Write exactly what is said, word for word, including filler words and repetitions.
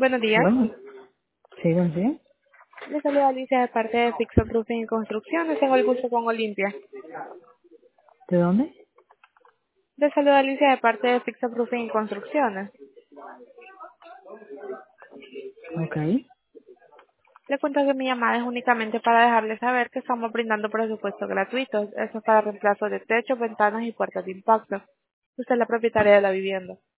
Buenos días. Bueno, sí, buenos días. Le saluda Alicia de parte de Fixo Roofing y Construcciones. Tengo el gusto con Olimpia. ¿De dónde? Le saluda Alicia de parte de Fixo Roofing y Construcciones. Ok. Le cuento que mi llamada es únicamente para dejarle saber que estamos brindando presupuestos gratuitos. Eso es para reemplazo de techos, ventanas y puertas de impacto. Usted es la propietaria de la vivienda.